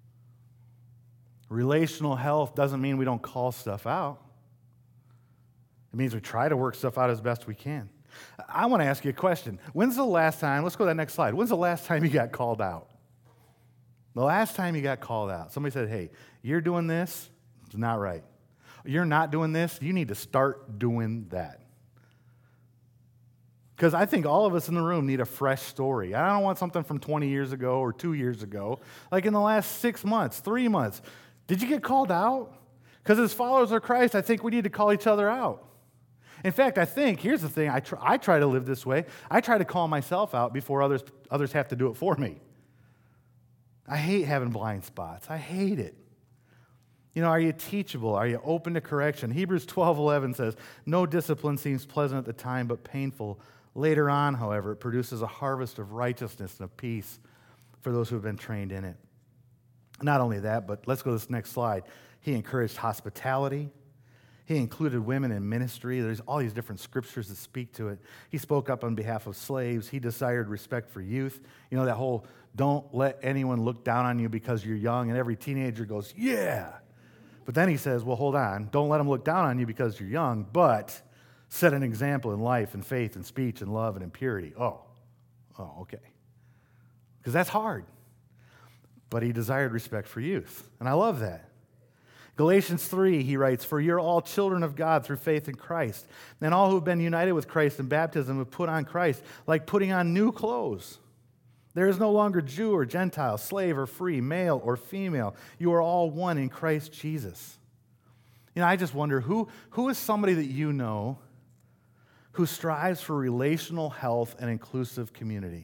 Relational health doesn't mean we don't call stuff out. It means we try to work stuff out as best we can. I want to ask you a question. When's the last time, let's go to that next slide. When's the last time you got called out? The last time you got called out. Somebody said, hey, you're doing this, it's not right. You're not doing this, you need to start doing that. Because I think all of us in the room need a fresh story. I don't want something from twenty years ago or two years ago. Like in the last six months, three months. Did you get called out? Because as followers of Christ, I think we need to call each other out. In fact, I think, here's the thing, I try, I try to live this way. I try to call myself out before others, others have to do it for me. I hate having blind spots. I hate it. You know, are you teachable? Are you open to correction? Hebrews twelve eleven says, no discipline seems pleasant at the time, but painful. Later on, however, it produces a harvest of righteousness and of peace for those who have been trained in it. Not only that, but let's go to this next slide. He encouraged hospitality. He included women in ministry. There's all these different scriptures that speak to it. He spoke up on behalf of slaves. He desired respect for youth. You know, that whole don't let anyone look down on you because you're young, and every teenager goes, yeah. But then he says, well, hold on. Don't let them look down on you because you're young, but set an example in life and faith and speech and love and in purity. Oh, oh, okay. Because that's hard. But he desired respect for youth, and I love that. Galatians three, he writes, for you're all children of God through faith in Christ. And all who have been united with Christ in baptism have put on Christ, like putting on new clothes. There is no longer Jew or Gentile, slave or free, male or female. You are all one in Christ Jesus. You know, I just wonder, who, who is somebody that you know who strives for relational health and inclusive community?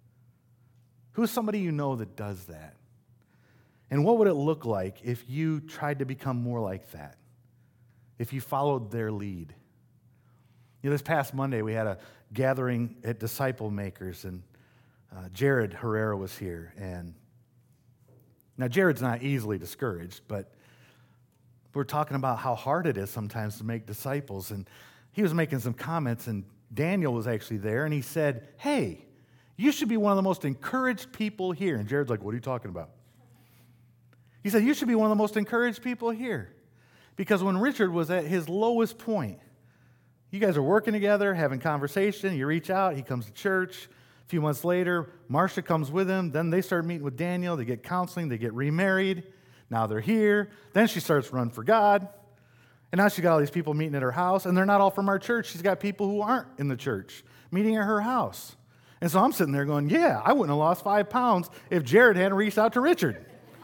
Who is somebody you know that does that? And what would it look like if you tried to become more like that? If you followed their lead? You know, this past Monday we had a gathering at Disciple Makers, and uh, Jared Herrera was here. And now Jared's not easily discouraged, but we're talking about how hard it is sometimes to make disciples. And he was making some comments, and Daniel was actually there, and he said, hey, you should be one of the most encouraged people here. And Jared's like, what are you talking about? He said, you should be one of the most encouraged people here. Because when Richard was at his lowest point, you guys are working together, having conversation, you reach out, he comes to church. A few months later, Marcia comes with him. Then they start meeting with Daniel. They get counseling. They get remarried. Now they're here. Then she starts running for God. And now she's got all these people meeting at her house, and they're not all from our church. She's got people who aren't in the church meeting at her house. And so I'm sitting there going, yeah, I wouldn't have lost five pounds if Jared hadn't reached out to Richard.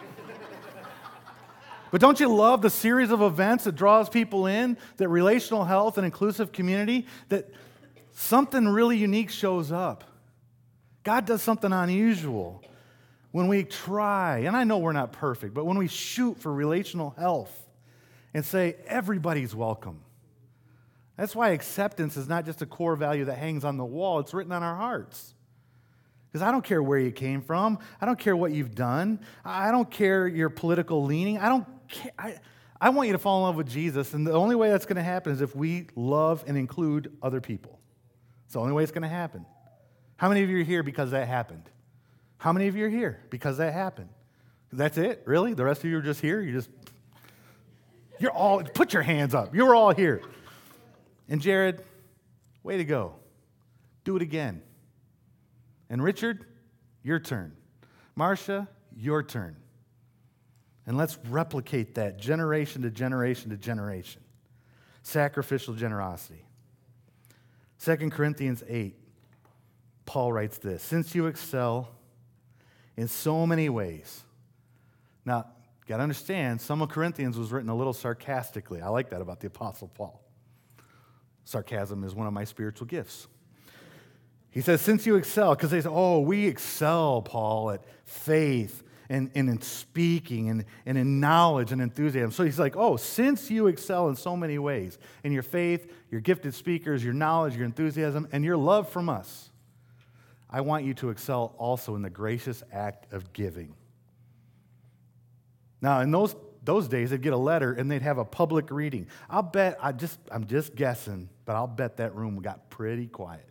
But don't you love the series of events that draws people in, that relational health and inclusive community, that something really unique shows up? God does something unusual when we try, and I know we're not perfect, but when we shoot for relational health and say everybody's welcome. That's why acceptance is not just a core value that hangs on the wall, it's written on our hearts. Because I don't care where you came from. I don't care what you've done. I don't care your political leaning. I don't care. I, I want you to fall in love with Jesus, and the only way that's going to happen is if we love and include other people. It's the only way it's going to happen. How many of you are here because that happened? How many of you are here because that happened? That's it? Really? The rest of you are just here? You just, you're all, put your hands up. You're all here. And Jared, way to go. Do it again. And Richard, your turn. Marcia, your turn. And let's replicate that generation to generation to generation. Sacrificial generosity. Second Corinthians eight, Paul writes this, since you excel in so many ways. Now, you got to understand, some of Corinthians was written a little sarcastically. I like that about the Apostle Paul. Sarcasm is one of my spiritual gifts. He says, since you excel, because they say, oh, we excel, Paul, at faith and, and in speaking and, and in knowledge and enthusiasm. So he's like, oh, since you excel in so many ways, in your faith, your gifted speakers, your knowledge, your enthusiasm, and your love from us, I want you to excel also in the gracious act of giving. Now, in those those days, they'd get a letter and they'd have a public reading. I'll bet, I just, I'm just guessing, but I'll bet that room got pretty quiet.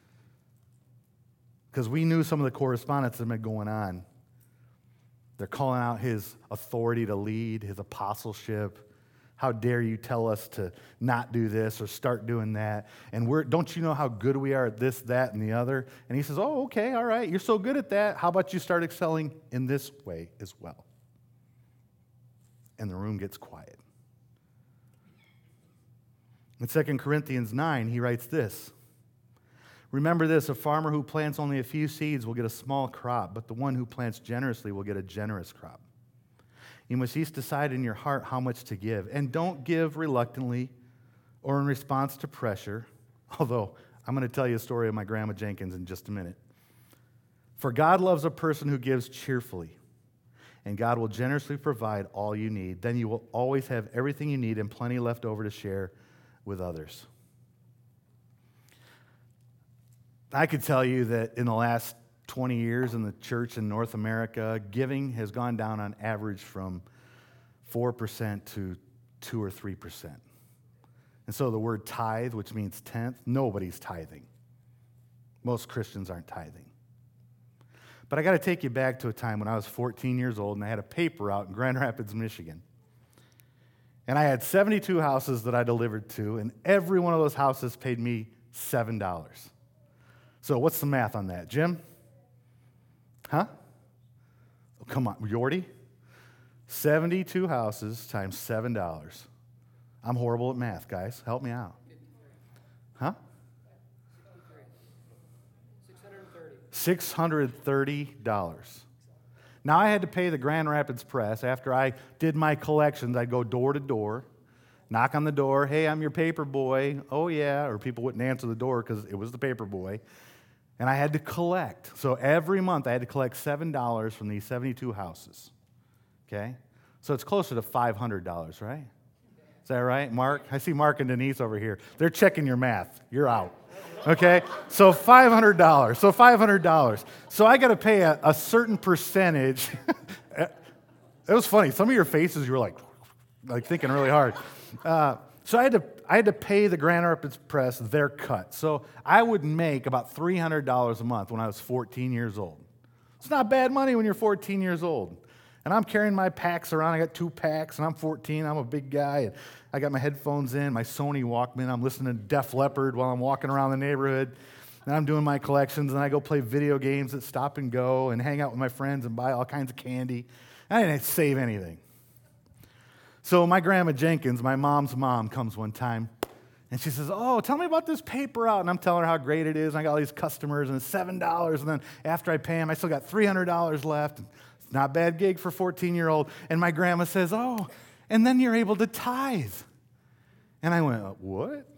Because we knew some of the correspondence that had been going on. They're calling out his authority to lead, his apostleship. How dare you tell us to not do this or start doing that? And we're, don't you know how good we are at this, that, and the other? And he says, oh, okay, all right, you're so good at that. How about you start excelling in this way as well? And the room gets quiet. In Second Corinthians nine, he writes this. Remember this, a farmer who plants only a few seeds will get a small crop, but the one who plants generously will get a generous crop. You must each decide in your heart how much to give, and don't give reluctantly or in response to pressure, although I'm going to tell you a story of my Grandma Jenkins in just a minute. For God loves a person who gives cheerfully, and God will generously provide all you need. Then you will always have everything you need and plenty left over to share with others. I could tell you that in the last twenty years in the church in North America, giving has gone down on average from four percent to two or three percent. And so the word tithe, which means tenth, nobody's tithing. Most Christians aren't tithing. But I got to take you back to a time when I was fourteen years old and I had a paper out in Grand Rapids, Michigan. And I had seventy-two houses that I delivered to, and every one of those houses paid me seven dollars. So what's the math on that, Jim? Huh? Oh, come on, Yorty? seventy-two houses times seven dollars. I'm horrible at math, guys. Help me out. Huh? six hundred thirty dollars. Now, I had to pay the Grand Rapids Press. After I did my collections, I'd go door to door, knock on the door. Hey, I'm your paper boy. Oh, yeah. Or people wouldn't answer the door because it was the paper boy. And I had to collect. So every month, I had to collect seven dollars from these seventy-two houses. Okay? So it's closer to five hundred dollars, right? Is that right, Mark? I see Mark and Denise over here. They're checking your math. You're out. Okay? So five hundred dollars. So five hundred dollars. So I got to pay a, a certain percentage. It was funny. Some of your faces, you were like, like thinking really hard. Uh, so I had to I had to pay the Grand Rapids Press their cut. So I would make about three hundred dollars a month when I was fourteen years old. It's not bad money when you're fourteen years old. And I'm carrying my packs around. I got two packs, and I'm fourteen. I'm a big guy. And I got my headphones in, my Sony Walkman. I'm listening to Def Leppard while I'm walking around the neighborhood. And I'm doing my collections, and I go play video games at Stop and Go and hang out with my friends and buy all kinds of candy. I didn't save anything. So my Grandma Jenkins, my mom's mom, comes one time, and she says, oh, tell me about this paper out. And I'm telling her how great it is, and I got all these customers, and it's seven dollars, and then after I pay them, I still got three hundred dollars left. It's not a bad gig for a fourteen-year-old. And my grandma says, oh, and then you're able to tithe. And I went, what?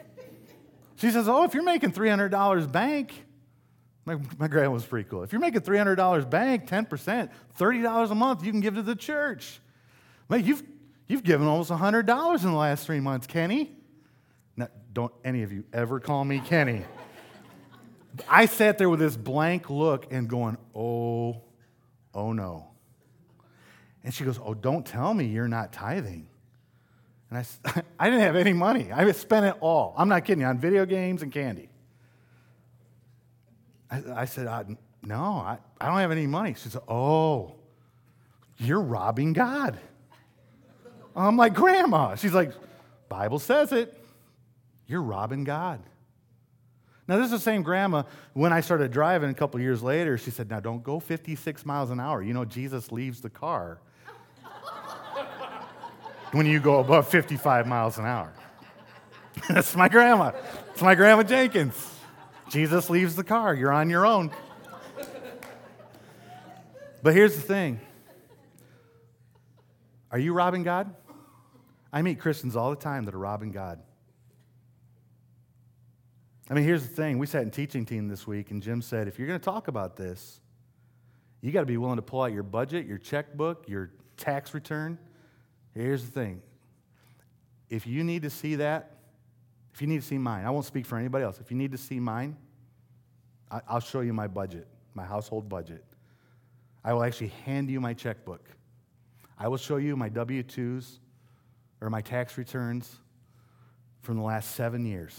She says, oh, if you're making three hundred dollars bank, my, my grandma was pretty cool. If you're making three hundred dollars bank, ten percent, thirty dollars a month, you can give to the church. Like, you've You've given almost one hundred dollars in the last three months, Kenny. Now, don't any of you ever call me Kenny. I sat there with this blank look and going, oh, oh no. And she goes, oh, don't tell me you're not tithing. And I, I didn't have any money. I spent it all. I'm not kidding you, on video games and candy. I, I said, uh, no, I, I don't have any money. She said, oh, you're robbing God. I'm like, Grandma. She's like, Bible says it. You're robbing God. Now, this is the same grandma. When I started driving a couple years later, she said, now, don't go fifty-six miles an hour. You know, Jesus leaves the car when you go above fifty-five miles an hour. That's my grandma. It's my Grandma Jenkins. Jesus leaves the car. You're on your own. But here's the thing. Are you robbing God? I meet Christians all the time that are robbing God. I mean, here's the thing. We sat in teaching team this week, and Jim said, if you're going to talk about this, you got to be willing to pull out your budget, your checkbook, your tax return. Here's the thing. If you need to see that, if you need to see mine, I won't speak for anybody else. If you need to see mine, I'll show you my budget, my household budget. I will actually hand you my checkbook. I will show you my W two's or my tax returns from the last seven years.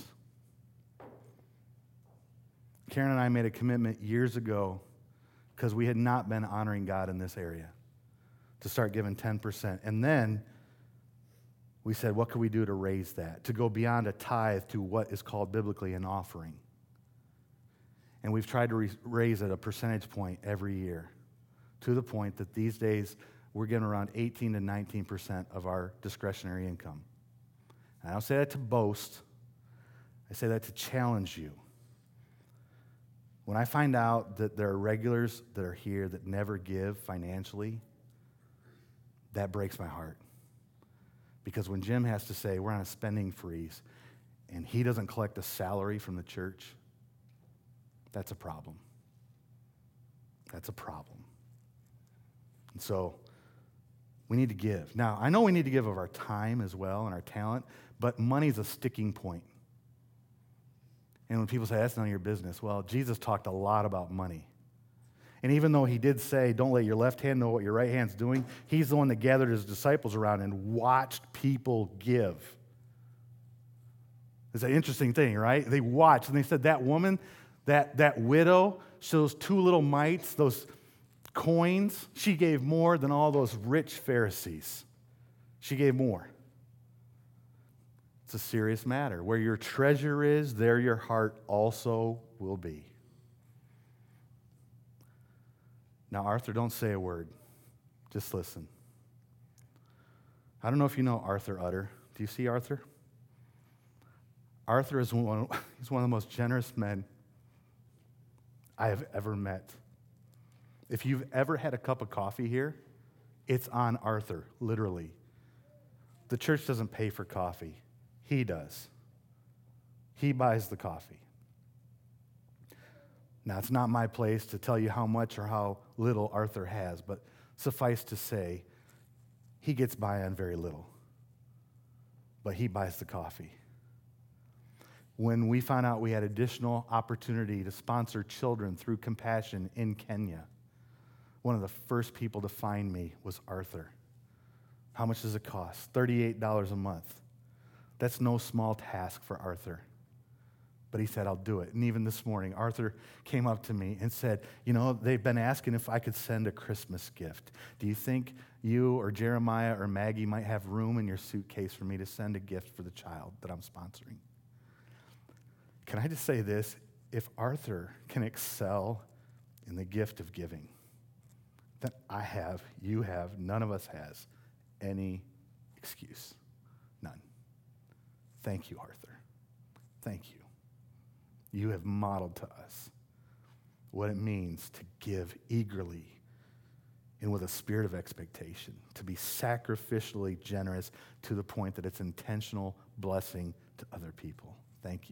Karen and I made a commitment years ago because we had not been honoring God in this area to start giving ten percent. And then we said, what can we do to raise that? To go beyond a tithe to what is called biblically an offering. And we've tried to re- raise it a percentage point every year to the point that these days we're getting around eighteen to nineteen percent of our discretionary income. I don't say that to boast. I say that to challenge you. When I find out that there are regulars that are here that never give financially, that breaks my heart. Because when Jim has to say, we're on a spending freeze, and he doesn't collect a salary from the church, that's a problem. That's a problem. And so we need to give. Now, I know we need to give of our time as well and our talent, but money's a sticking point. And when people say, that's none of your business, well, Jesus talked a lot about money. And even though he did say, don't let your left hand know what your right hand's doing, he's the one that gathered his disciples around and watched people give. It's an interesting thing, right? They watched, and they said, that woman, that, that widow, those two little mites, those coins, she gave more than all those rich Pharisees. She gave more. It's a serious matter. Where your treasure is, there your heart also will be. Now, Arthur, don't say a word. Just listen. I don't know if you know Arthur Utter. Do you see Arthur? Arthur is one, he's one of the most generous men I have ever met. If you've ever had a cup of coffee here, it's on Arthur, literally. The church doesn't pay for coffee. He does. He buys the coffee. Now, it's not my place to tell you how much or how little Arthur has, but suffice to say, he gets by on very little. But he buys the coffee. When we found out we had additional opportunity to sponsor children through Compassion in Kenya, one of the first people to find me was Arthur. How much does it cost? thirty-eight dollars a month. That's no small task for Arthur. But he said, I'll do it. And even this morning, Arthur came up to me and said, you know, they've been asking if I could send a Christmas gift. Do you think you or Jeremiah or Maggie might have room in your suitcase for me to send a gift for the child that I'm sponsoring? Can I just say this? If Arthur can excel in the gift of giving, then I have, you have, none of us has any excuse. None. Thank you, Arthur. Thank you. You have modeled to us what it means to give eagerly and with a spirit of expectation, to be sacrificially generous to the point that it's intentional blessing to other people. Thank you.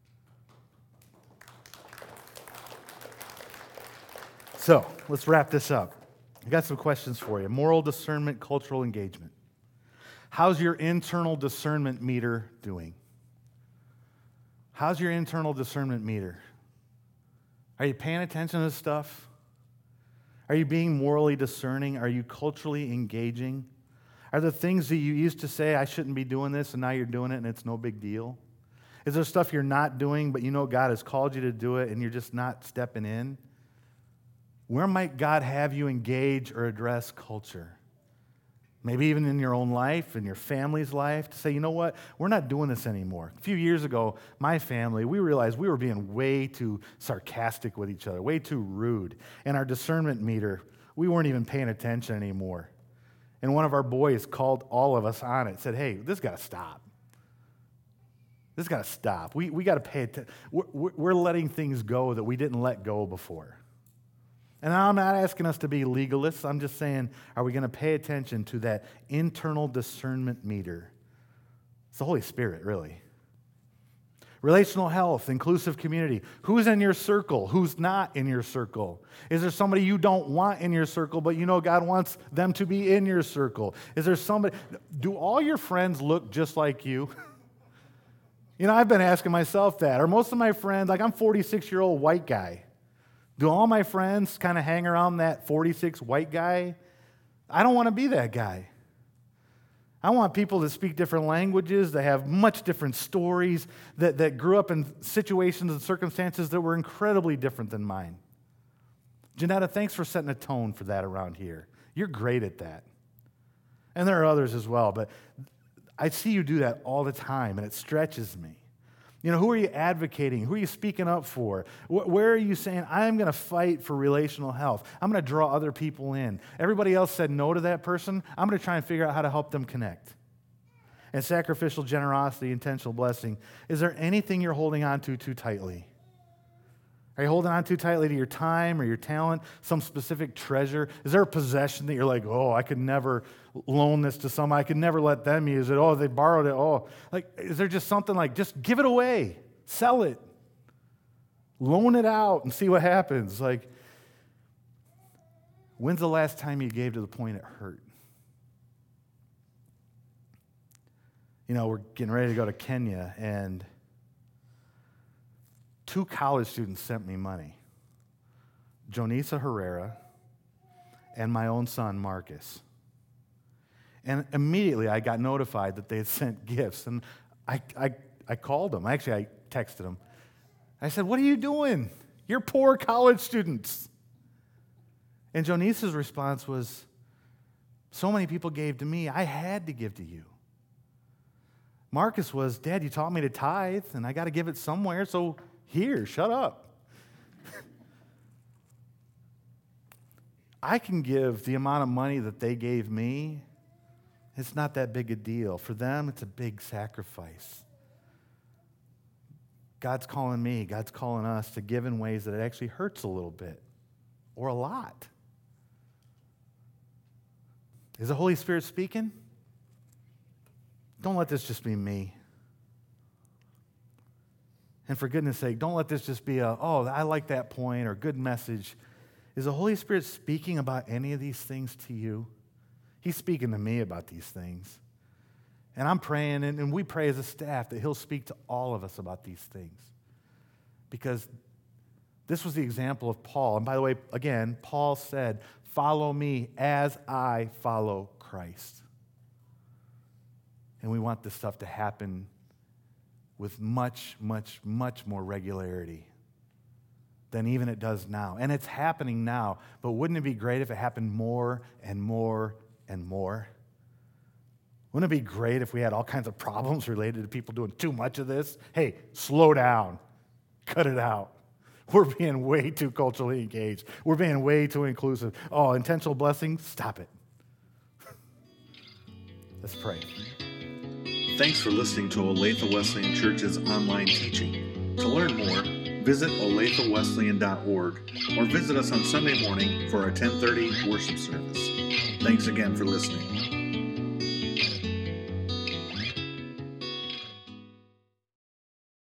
So, let's wrap this up. I got some questions for you. Moral discernment, cultural engagement. How's your internal discernment meter doing? How's your internal discernment meter? Are you paying attention to stuff? Are you being morally discerning? Are you culturally engaging? Are there things that you used to say, I shouldn't be doing this, and now you're doing it and it's no big deal? Is there stuff you're not doing, but you know God has called you to do it and you're just not stepping in? Where might God have you engage or address culture? Maybe even in your own life, in your family's life, to say, you know what, we're not doing this anymore. A few years ago, my family, we realized we were being way too sarcastic with each other, way too rude. And our discernment meter, we weren't even paying attention anymore. And one of our boys called all of us on it, said, hey, this got to stop. This got to stop. We, we got to pay attention. We're, we're letting things go that we didn't let go before. And I'm not asking us to be legalists. I'm just saying, are we going to pay attention to that internal discernment meter? It's the Holy Spirit, really. Relational health, inclusive community. Who's in your circle? Who's not in your circle? Is there somebody you don't want in your circle, but you know God wants them to be in your circle? Is there somebody, do all your friends look just like you? You know, I've been asking myself that. Are most of my friends, like I'm a forty-six-year-old white guy. Do all my friends kind of hang around that forty-six white guy? I don't want to be that guy. I want people that speak different languages, that have much different stories, that, that grew up in situations and circumstances that were incredibly different than mine. Janetta, thanks for setting a tone for that around here. You're great at that. And there are others as well, but I see you do that all the time, and it stretches me. You know, who are you advocating? Who are you speaking up for? Where are you saying, I'm going to fight for relational health? I'm going to draw other people in. Everybody else said no to that person. I'm going to try and figure out how to help them connect. and sacrificial generosity, intentional blessing. Is there anything you're holding on to too tightly? Are you holding on too tightly to your time or your talent, some specific treasure? Is there a possession that you're like, oh, I could never loan this to someone. I could never let them use it. Oh, they borrowed it. Oh, like, is there just something like, just give it away, sell it, loan it out and see what happens? Like, when's the last time you gave to the point it hurt? You know, we're getting ready to go to Kenya, and two college students sent me money. Jonisa Herrera and my own son, Marcus. And immediately I got notified that they had sent gifts, and I, I, I called them. Actually, I texted them. I said, what are you doing? You're poor college students. And Jonisa's response was, so many people gave to me, I had to give to you. Marcus was, Dad, you taught me to tithe, and I got to give it somewhere, so here, shut up. I can give the amount of money that they gave me. It's not that big a deal. For them, it's a big sacrifice. God's calling me, God's calling us to give in ways that it actually hurts a little bit or a lot. Is the Holy Spirit speaking? Don't let this just be me. And for goodness sake, don't let this just be a, oh, I like that point or good message. Is the Holy Spirit speaking about any of these things to you? He's speaking to me about these things. And I'm praying, and, and we pray as a staff that he'll speak to all of us about these things. Because this was the example of Paul. And by the way, again, Paul said, follow me as I follow Christ. And we want this stuff to happen with much, much, much more regularity than even it does now. And it's happening now, but wouldn't it be great if it happened more and more and more? Wouldn't it be great if we had all kinds of problems related to people doing too much of this? Hey, slow down. Cut it out. We're being way too culturally engaged. We're being way too inclusive. Oh, intentional blessing, stop it. Let's pray. Thanks for listening to Olathe Wesleyan Church's online teaching. To learn more, visit olathe wesleyan dot org or visit us on Sunday morning for our ten thirty worship service. Thanks again for listening.